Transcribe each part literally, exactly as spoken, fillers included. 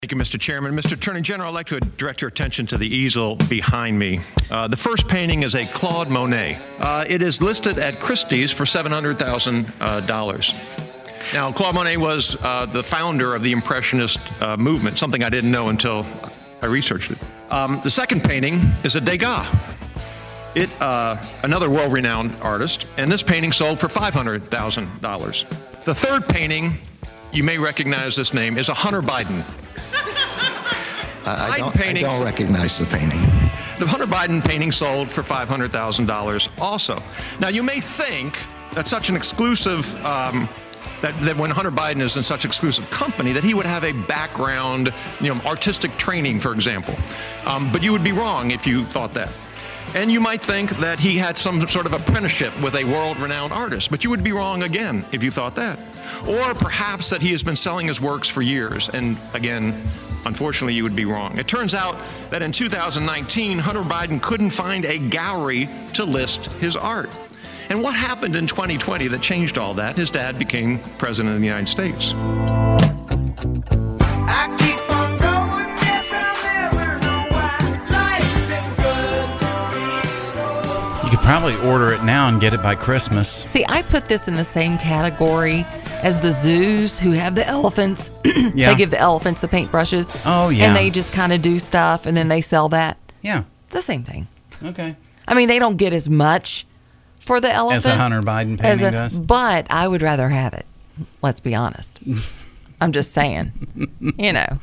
Thank you, Mister Chairman. Mister Attorney General, I'd like to direct your attention to the easel behind me. Uh, the first painting is a Claude Monet. Uh, it is listed at Christie's for seven hundred thousand dollars. Uh, now, Claude Monet was uh, the founder of the Impressionist uh, movement, something I didn't know until I researched it. Um, the second painting is a Degas. It, uh, another world-renowned artist, and this painting sold for five hundred thousand dollars. The third painting, you may recognize this name, is a Hunter Biden. I don't, I don't recognize the painting. The Hunter Biden painting sold for five hundred thousand dollars also. Now, you may think that such an exclusive, um, that, that when Hunter Biden is in such exclusive company, that he would have a background, you know, artistic training, for example. Um, but you would be wrong if you thought that. And you might think that he had some sort of apprenticeship with a world-renowned artist, but you would be wrong again if you thought that. Or perhaps that he has been selling his works for years, and again, unfortunately, you would be wrong. It turns out that in two thousand nineteen, Hunter Biden couldn't find a gallery to list his art. And what happened in twenty twenty that changed all that? His dad became president of the United States. I keep on going, yes, I'll never know why life's been good. You could probably order it now and get it by Christmas. See, I put this in the same category as the zoos who have the elephants. Yeah. They give the elephants the paintbrushes. Oh, yeah. And they just kind of do stuff, and then they sell that. Yeah. It's the same thing. Okay. I mean, they don't get as much for the elephant. As a Hunter Biden painting as a, does? But I would rather have it. Let's be honest. I'm just saying. You know.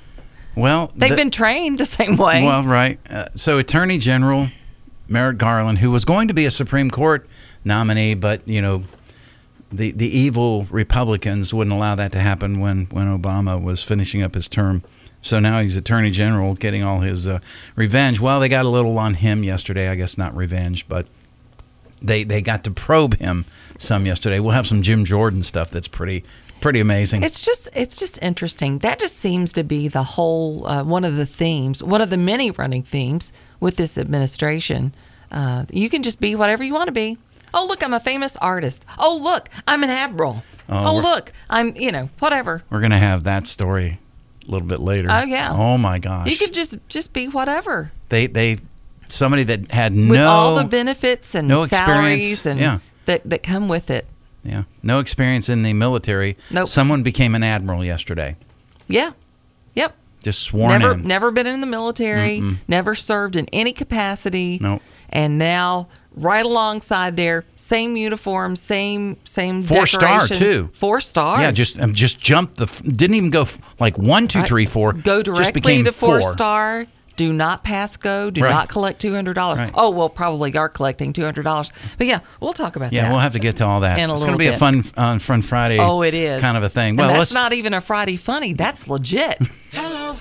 Well, They've the, been trained the same way. Well, right. Uh, so Attorney General Merrick Garland, who was going to be a Supreme Court nominee, but, you know, The the evil Republicans wouldn't allow that to happen when, when Obama was finishing up his term. So now he's Attorney General getting all his uh, revenge. Well, they got a little on him yesterday. I guess not revenge, but they they got to probe him some yesterday. We'll have some Jim Jordan stuff that's pretty pretty amazing. It's just it's just interesting. That just seems to be the whole uh, one of the themes, one of the many running themes with this administration. Uh, you can just be whatever you want to be. Oh, look, I'm a famous artist. Oh, look, I'm an admiral. Oh, Oh, look, I'm, you know, whatever. We're going to have that story a little bit later. Oh, yeah. Oh, my gosh. You could just just be whatever. They, they, somebody that had With no... all the benefits and no salaries experience. and Yeah. that, that come with it. Yeah. No experience in the military. Nope. Someone became an admiral yesterday. Yeah. Yep. Just sworn never, in. Never been in the military, Mm-mm. never served in any capacity. Nope. And now, right alongside there, same uniform, same same Four star, decorations. too. Four star. Yeah, just um, just jumped the... f- Didn't even go f- like one, two, three, four. Go just directly became to four, four star. Do not pass go. Do Right. not collect two hundred dollars. Right. Oh, well, probably are collecting two hundred dollars. But yeah, we'll talk about Yeah, that. we'll have to get to all that. In a it's going to little be a bit. fun uh, fun Friday. Oh, it is. Kind of a thing. And Well, that's let's not even a Friday funny. That's legit. Hello,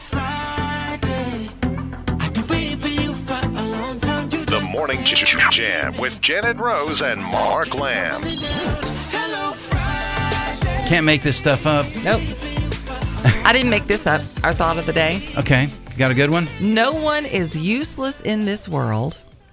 Friday. I've been waiting for you for a long time. You The Morning Jam with Janet Rose and Mark Lamb. Hello, Friday. can't make this stuff up. Nope. I didn't make this up. Our thought of the day. Okay, got a good one? No one is useless in this world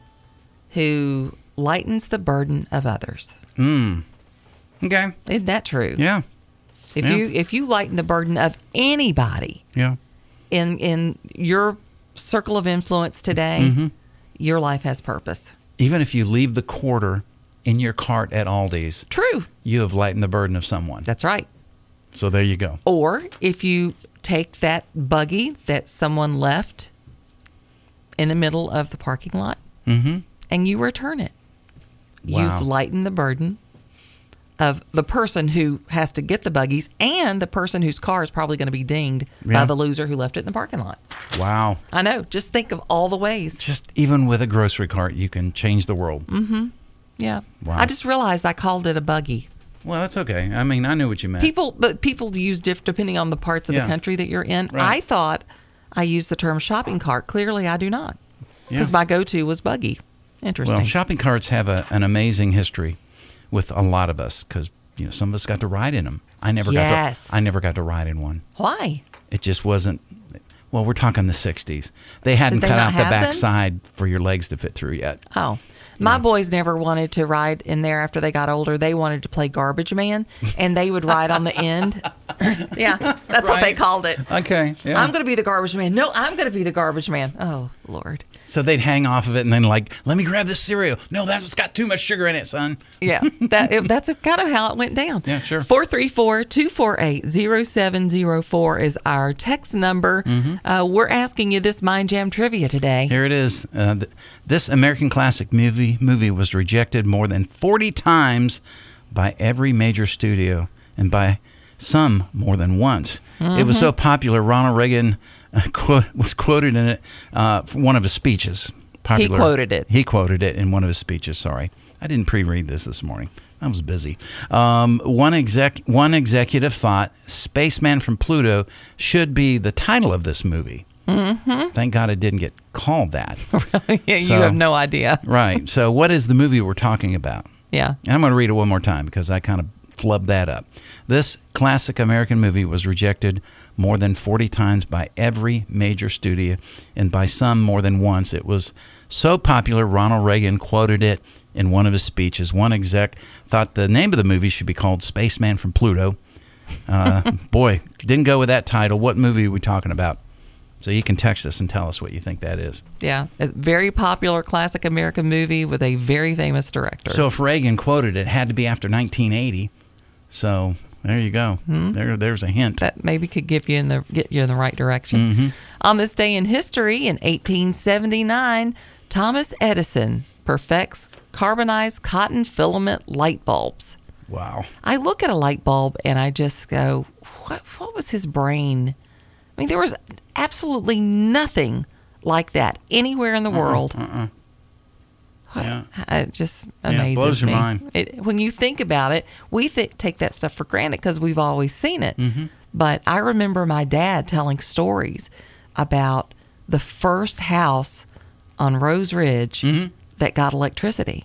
who lightens the burden of others. Hmm. Okay. Isn't that true? Yeah. If Yeah. you if you lighten the burden of anybody Yeah. in in your circle of influence today, Mm-hmm. your life has purpose. Even if you leave the quarter in your cart at Aldi's, True. you have lightened the burden of someone. That's right. So there you go. Or if you take that buggy that someone left in the middle of the parking lot Mm-hmm. and you return it, Wow. you've lightened the burden of the person who has to get the buggies and the person whose car is probably going to be dinged Yeah. by the loser who left it in the parking lot. Wow. I know. Just think of all the ways. Just even with a grocery cart, you can change the world. Mm-hmm. Yeah. Wow. I just realized I called it a buggy. Well, that's okay. I mean, I knew what you meant. People, but people use diff depending on the parts of Yeah. the country that you're in. Right. I thought I used the term shopping cart. Clearly, I do not, Yeah. because my go-to was buggy. Interesting. Well, shopping carts have a, an amazing history with a lot of us because you know some of us got to ride in them. I never Yes. got to. I never got to ride in one. Why? It just wasn't. Well, we're talking the sixties. They hadn't Did they cut not out the have them? back side for your legs to fit through yet. Oh, my boys never wanted to ride in there after they got older. They wanted to play garbage man, and they would ride on the end. yeah. That's what they Right. called it. Okay. Yeah. I'm going to be the garbage man. No, I'm going to be the garbage man. Oh, Lord. So they'd hang off of it and then like, let me grab this cereal. No, that's got too much sugar in it, son. Yeah, that it, that's kind of how it went down. Yeah, sure. four three four, two four eight, zero seven zero four is our text number. Mm-hmm. Uh, we're asking you this Mind Jam trivia today. Here it is. Uh, th- this American classic movie movie was rejected more than forty times by every major studio and by some more than once. Mm-hmm. It was so popular, Ronald Reagan uh, quote, was quoted in it uh, from one of his speeches. Popular. He quoted it. He quoted it in one of his speeches. Sorry. I didn't pre-read this this morning. I was busy. Um, one exec, one executive thought Spaceman from Pluto should be the title of this movie. Mm-hmm. Thank God it didn't get called that. yeah, So- you have no idea. Right. So what is the movie we're talking about? Yeah. And I'm going to read it one more time because I kind of flubbed that up. This classic American movie was rejected more than forty times by every major studio and by some more than once. It was so popular, Ronald Reagan quoted it in one of his speeches. One exec thought the name of the movie should be called Spaceman from Pluto. Uh, boy, didn't go with that title. What movie are we talking about? So you can text us and tell us what you think that is. Yeah. A very popular classic American movie with a very famous director. So if Reagan quoted it, it had to be after nineteen eighty. So there you go. Hmm? There, there's a hint. that maybe could give you in the get you in the right direction. Mm-hmm. On this day in history, in eighteen seventy-nine, Thomas Edison perfects carbonized cotton filament light bulbs. Wow. I look at a light bulb and I just go, what, what was his brain? I mean, there was absolutely nothing like that anywhere in the world. Uh-uh. What- Yeah. It just Yeah, it amazes blows your me. mind. It, when you think about it, we th- take that stuff for granted because we've always seen it. Mm-hmm. But I remember my dad telling stories about the first house on Rose Ridge Mm-hmm. that got electricity.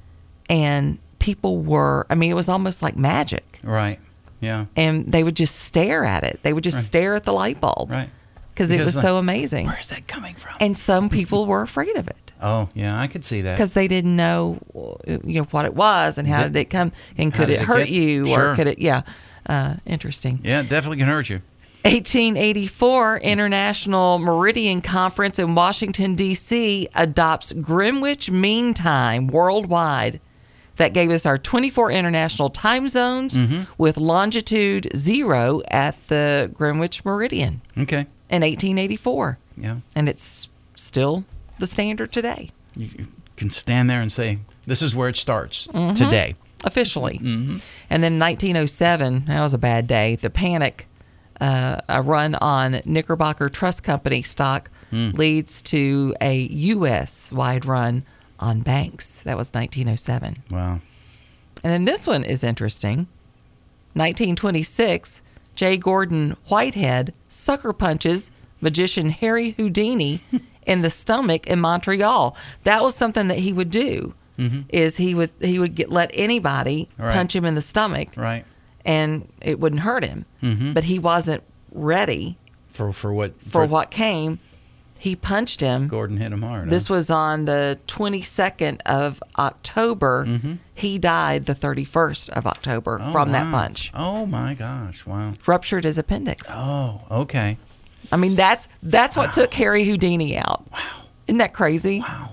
And people were, I mean, it was almost like magic. Right. Yeah. And they would just stare at it. They would just Right. stare at the light bulb. Right. Because it Because, was so like, amazing. Where's that coming from? And some people were afraid of it. Oh, yeah, I could see that. Because they didn't know, you know, what it was and how Did- did it come and how could did it it hurt get- you Sure. or could it? Yeah, uh, interesting. Yeah, it definitely can hurt you. eighteen eighty-four International Meridian Conference in Washington D C adopts Greenwich Mean Time worldwide. That gave us our twenty-four international time zones Mm-hmm. with longitude zero at the Greenwich Meridian Okay. in eighteen eighty-four, Yeah. and it's still the standard today. You you can stand there and say, this is where it starts today. Officially. And then nineteen oh seven, that was a bad day. The panic, uh, a run on Knickerbocker Trust Company stock leads to a U S wide run on banks. That was nineteen oh seven. Wow. And then this one is interesting. nineteen twenty-six, J. Gordon Whitehead sucker punches magician Harry Houdini in the stomach in Montreal. That was something that he would do. Is he would he would get let anybody Right. punch him in the stomach, Right. and it wouldn't hurt him. But he wasn't ready For for what? for what came. He punched him. Gordon hit him hard. This huh? was on the twenty-second of October. He died the thirty-first of October Oh, from that wow. punch. Oh, my gosh. Wow. Ruptured his appendix. Oh, okay. I mean, that's that's what took Harry Houdini out. Wow. Isn't that crazy? Wow.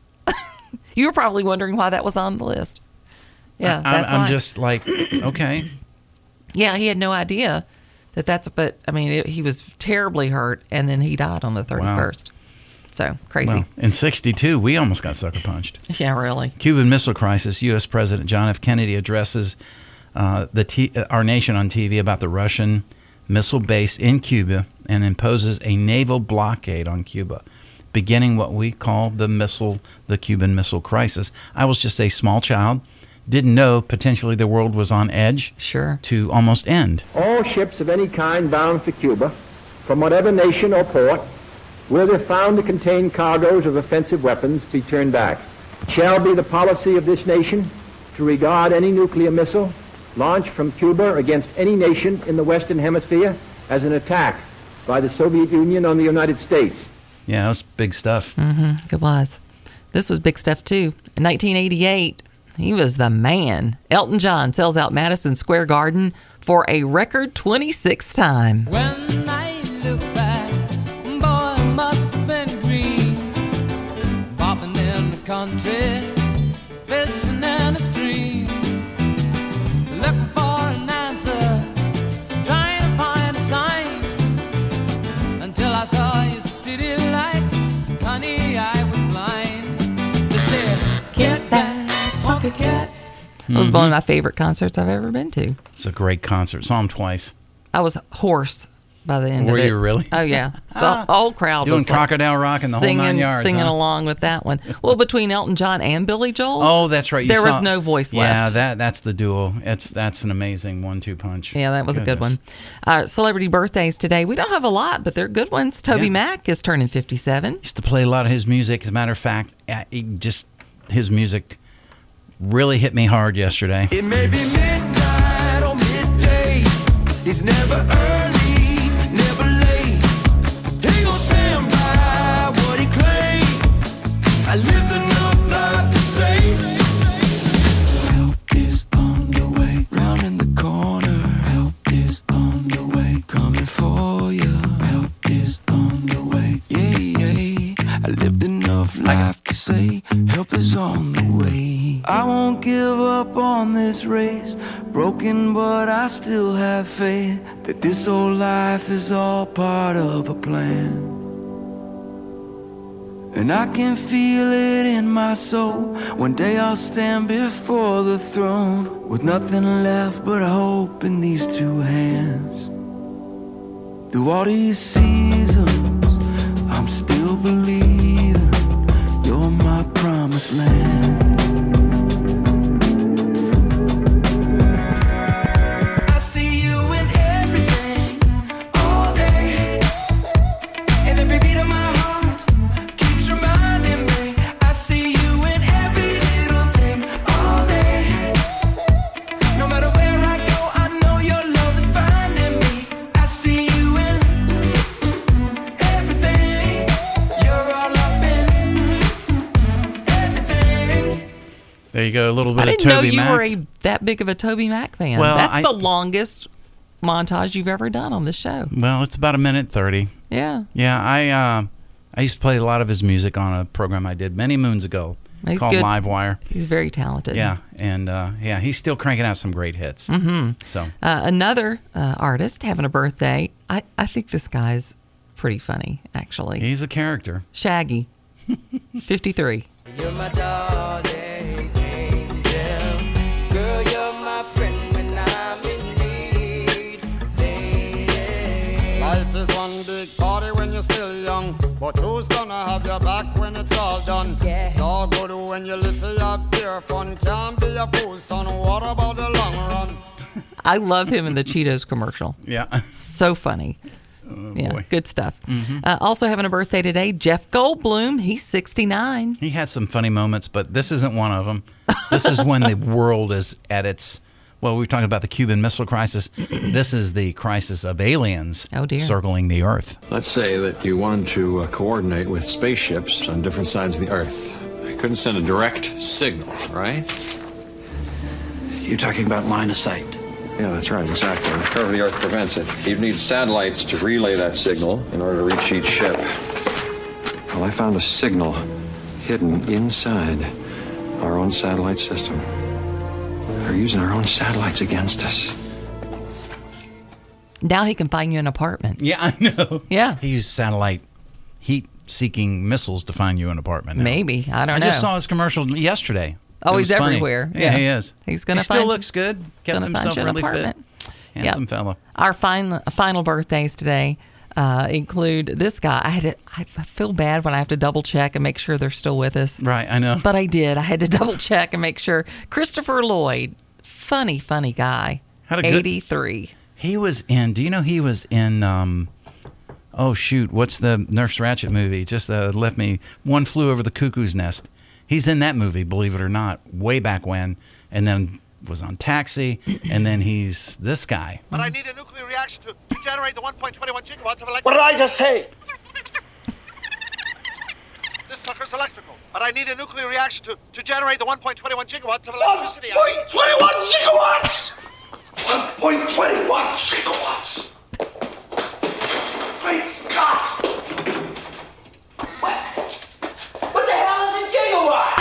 You were probably wondering why that was on the list. Yeah, I, that's I'm why. just like, okay. Yeah, he had no idea that that's, but I mean, it, he was terribly hurt, and then he died on the thirty-first. So, crazy. Well, in sixty-two, we almost got sucker punched. Yeah, really. Cuban Missile Crisis, U S. President John F. Kennedy addresses uh, the T- uh, our nation on T V about the Russian missile base in Cuba and imposes a naval blockade on Cuba, beginning what we call the missile, the Cuban Missile Crisis. I was just a small child, didn't know potentially the world was on edge Sure. to almost end. All ships of any kind bound for Cuba, from whatever nation or port, where they're found to contain cargoes of offensive weapons, be turned back. It shall be the policy of this nation to regard any nuclear missile launched from Cuba against any nation in the Western Hemisphere as an attack by the Soviet Union on the United States. Yeah, that was big stuff. Mm-hmm. It was. This was big stuff, too. In nineteen eighty-eight, he was the man. Elton John sells out Madison Square Garden for a record twenty-sixth time. When I look back, boy, it must have been green. Bobbing in the country, fishing in the stream. Looking for an answer, trying to find a sign. Until I saw your city lights, honey, I was blind. They said, get back, pocket cat. It was one of my favorite concerts I've ever been to. It's a great concert. Saw him twice. I was hoarse by the end Were of it. you really? Oh, yeah. The whole crowd Doing was like Crocodile Rock and the singing, whole nine yards. Singing huh? along with that one. Well, between Elton John and Billy Joel. Oh, that's right. You there saw, was no voice yeah, left. Yeah, that that's the duo. It's that's an amazing one-two punch. Yeah, that was Goodness. a good one. Uh, celebrity birthdays today. We don't have a lot, but they're good ones. Toby Yeah. Mac is turning fifty-seven. Used to play a lot of his music. As a matter of fact, uh, he just his music really hit me hard yesterday. It may be midnight or midday. It's never early, never late. He gon' stand by what he claimed. I lived enough life to say help is on the way. Round in the corner, help is on the way. Coming for you, help is on the way. Yeah, yeah. I lived enough life to say help is on the way. I won't give up on this race. Broken, but I still have faith that this whole life is all part of a plan. And I can feel it in my soul. One day I'll stand before the throne with nothing left but hope in these two hands. Through all these seasons, I'm still believing you're my promised land. There you go, a little bit I of didn't know Toby you Mac. were a, that big of a Toby Mac fan. Well, That's I- the longest montage you've ever done on this show. Well, it's about a minute thirty. Yeah. Yeah, I uh, I used to play a lot of his music on a program I did many moons ago He's called good. Livewire. He's very talented. Yeah, and uh, yeah, he's still cranking out some great hits. Mm-hmm. So Uh, another uh, artist having a birthday. I, I think this guy's pretty funny, actually. he's a character. Shaggy, fifty-three. You're my darling angel. Girl, you're my friend when I'm in need. Lady. Life is one big party when you're still young, but who's gonna have your back when it's all done? Yeah. It's all good when you live for your beer fun. Can't be a fool, son. What about the long run? I love him in the Cheetos commercial. Yeah. So funny. yeah, boy. good stuff. Uh, also having a birthday today, Jeff Goldblum. He's sixty-nine. He had some funny moments, but this isn't one of them. This is when the world is at its, well, we were talking about the Cuban Missile Crisis. This is the crisis of aliens Oh, dear. circling the Earth. Let's say that you wanted to uh, coordinate with spaceships on different sides of the Earth. I couldn't send a direct signal, right? You're talking about line of sight. Yeah, that's right, exactly. The curve of the Earth prevents it. You'd need satellites to relay that signal in order to reach each ship. Well, I found a signal hidden inside our own satellite system. They're using our own satellites against us. Now he can find you an apartment. Yeah, I know. Yeah. He used satellite heat-seeking missiles to find you an apartment now. Maybe. I don't I know. just saw his commercial yesterday. Oh, It he's was funny. everywhere. Yeah, Yeah. he is. He's gonna He still find- looks good. Kept gonna find himself you an really fit. apartment. Handsome Yep. fella. Our final final birthdays today uh, include this guy. I had to, I feel bad when I have to double check and make sure they're still with us. Right, I know. But I did. I had to double check and make sure. Christopher Lloyd, funny, funny guy. Had a good- eighty-three. He was in. Do you know he was in? Um, oh shoot, what's the Nurse Ratched movie? Just uh, left me. One Flew Over the Cuckoo's Nest. He's in that movie, believe it or not, way back when, and then was on Taxi, and then he's this guy. But I need a nuclear reaction to, to generate the one point two one gigawatts of electricity. What did I just say? This sucker's electrical. But I need a nuclear reaction to, to generate the one point two one gigawatts of electricity. one point two one gigawatts! one point two one gigawatts. Great Scott! What? What the hell is a gigawatt?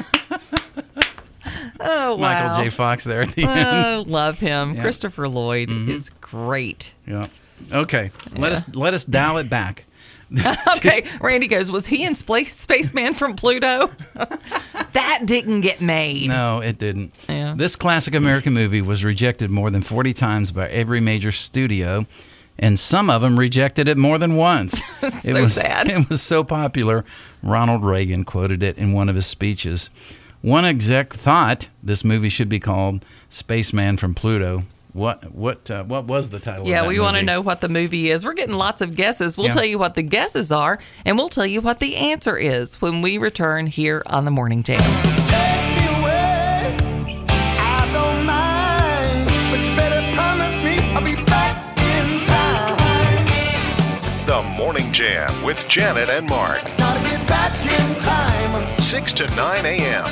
Oh, wow. Michael J. Fox there at the Oh, end. love him. Yeah. Christopher Lloyd Mhm. is great. Yeah. Okay. Let us let us dial it back. Okay, Randy goes, was he in Space Spaceman from Pluto? That didn't get made. No, it didn't. Yeah. This classic American movie was rejected more than forty times by every major studio, and some of them rejected it more than once. That's it so was, sad. It was so popular, Ronald Reagan quoted it in one of his speeches. One exec thought this movie should be called Spaceman from Pluto. What what uh, what was the title Yeah, of that we want to movie? know what the movie is. We're getting lots of guesses. We'll Yeah. tell you what the guesses are, and we'll tell you what the answer is when we return here on the Morning Jam. Take me away. I don't mind, but you better promise me I'll be back in time. The Morning Jam with Janet and Mark. Gotta get back in time. six to nine a.m.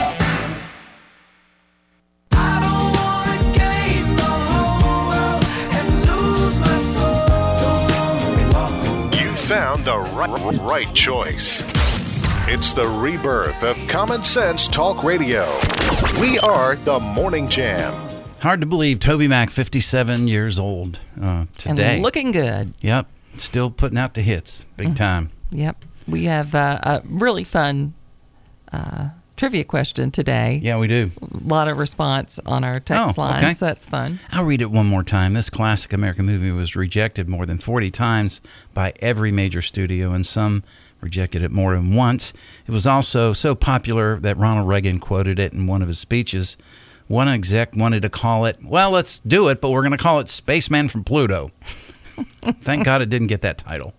You found the right, right choice. It's the rebirth of Common Sense Talk Radio. We are the Morning Jam. Hard to believe Toby Mac, fifty-seven years old uh, today. And looking good. Yep. Still putting out the hits big time. Yep. We have uh, a really fun uh, trivia question today. Yeah, we do. A lot of response on our text Oh, line, okay. so that's fun. I'll read it one more time. This classic American movie was rejected more than forty times by every major studio, and some rejected it more than once. It was also so popular that Ronald Reagan quoted it in one of his speeches. One exec wanted to call it, well, let's do it, but we're going to call it Spaceman from Pluto. Thank God it didn't get that title.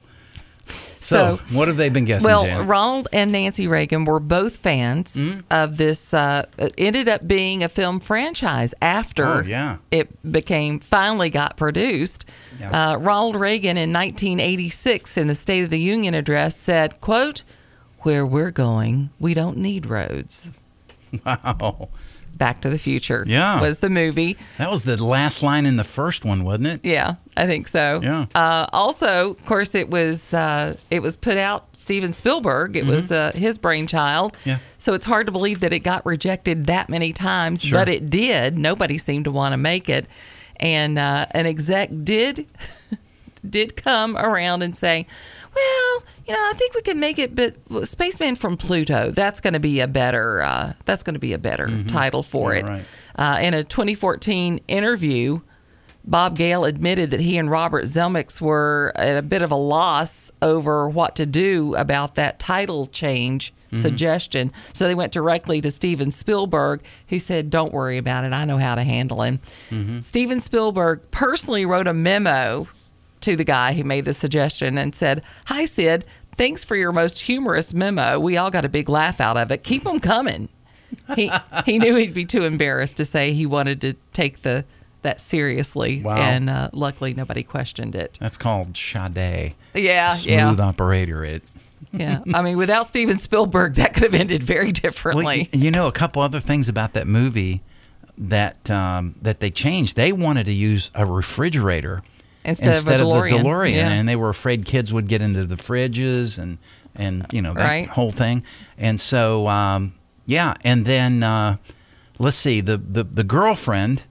So, So, what have they been guessing, Well, Janet? Ronald and Nancy Reagan were both fans Mm-hmm. of this. Uh, it ended up being a film franchise after Oh, yeah. it became finally got produced. Yeah. Uh, Ronald Reagan in nineteen eighty-six in the State of the Union address said, quote, "Where we're going, we don't need roads." Wow. Back to the Future Yeah. was the movie. That was the last line in the first one, wasn't it? Yeah, I think so. Yeah. Uh, also, of course, it was uh, it was put out Steven Spielberg. It was uh, his brainchild. Mm-hmm. Yeah. So it's hard to believe that it got rejected that many times, Sure. but it did. Nobody seemed to want to make it, and uh, an exec did did come around and say, "Well, you know, I think we could make it, but Spaceman from Pluto. That's going to be a better. Uh, that's going to be a better title for Yeah, it." right. Uh, in a twenty fourteen interview, Bob Gale admitted that he and Robert Zemeckis were at a bit of a loss over what to do about that title change suggestion. So they went directly to Steven Spielberg, who said, "Don't worry about it. I know how to handle him." Steven Spielberg personally wrote a memo to the guy who made the suggestion and said, "Hi, Sid. Thanks for your most humorous memo. We all got a big laugh out of it. Keep them coming." He he knew he'd be too embarrassed to say he wanted to take the that seriously, Wow. and uh, luckily nobody questioned it. That's called Sade. Yeah, Smooth yeah, operator it. yeah. I mean, without Steven Spielberg, that could have ended very Well, differently. y- you know, a couple other things about that movie that um, that they changed. They wanted to use a refrigerator Instead, instead of a of the DeLorean, DeLorean, yeah. and they were afraid kids would get into the fridges and and you know that Right. whole thing. And so um, yeah, and then uh, let's see the, the the girlfriend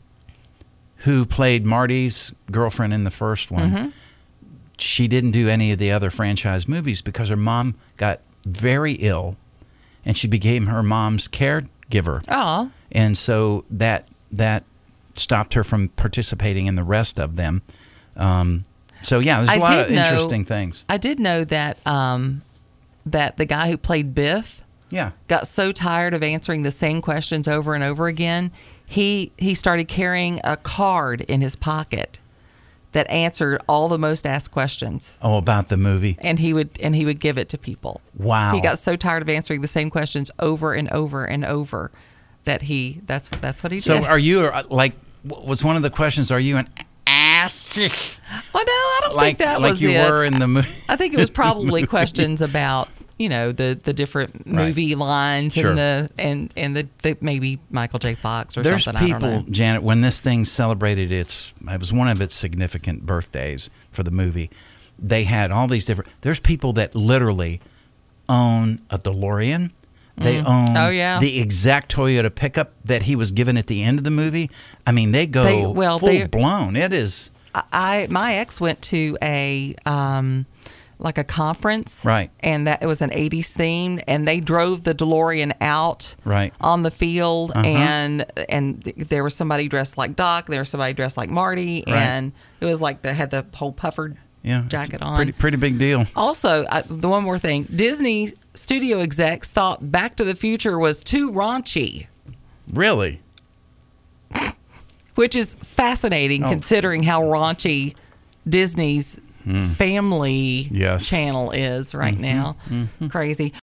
who played Marty's girlfriend in the first one. Mm-hmm. She didn't do any of the other franchise movies because her mom got very ill, and she became her mom's caregiver. Aw. And so that that stopped her from participating in the rest of them. Um, so yeah, there's a I lot did of know- interesting things. I did know that um, that the guy who played Biff Yeah. got so tired of answering the same questions over and over again, he he started carrying a card in his pocket that answered all the most asked questions, Oh, about the movie. and he would and he would give it to people. Wow. He got so tired of answering the same questions over and over and over that he that's that's what he So did. are you uh, like? w- Was one of the questions? Are you an ass? Well, no, I don't like think that like was you it. were in the movie. I think it was probably questions about, you know, the the different Right. movie lines Sure. and the and and the, the maybe Michael J. Fox or There's something. I people, don't know. Janet, when this thing celebrated its, it was one of its significant birthdays for the movie. They had all these different. There's people that literally own a DeLorean. They Mm. own Oh, yeah. the exact Toyota pickup that he was given at the end of the movie. I mean, they go They- well, full they- blown. It is I my ex went to a um like a conference, Right. And that it was an eighties theme, and they drove the DeLorean out, Right. on the field, Uh-huh. and and th- there was somebody dressed like Doc, there was somebody dressed like Marty, Right. and it was like they had the whole puffer yeah, jacket it's a on. Pretty pretty big deal. Also, I, the one more thing: Disney studio execs thought Back to the Future was too raunchy, Really? which is fascinating Oh. considering how raunchy Disney's Hmm. family Yes. channel is right Mhm, now. mhm. Crazy.